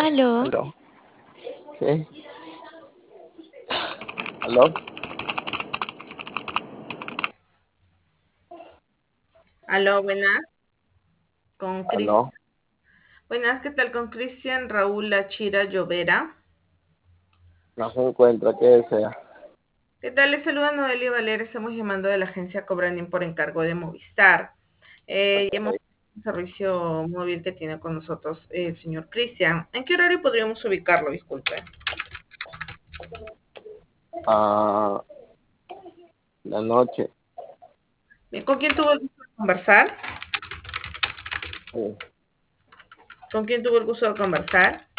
Aló, Aló, sí, aló, Aló, buenas, con aló, Cristian. Buenas, ¿qué tal con Cristian Raúl Achira Llovera? no se encuentra, ¿qué desea? ¿Qué tal? Les saluda Noelia Valera, estamos llamando de la agencia Cobrandín por encargo de Movistar. Llamamos un servicio móvil que tiene con nosotros el señor Cristian. ¿En qué horario podríamos ubicarlo? Disculpe. Ah, la noche, Bien, ¿con quién tuvo el gusto de conversar? sí, ¿Con quién tuvo el gusto de conversar?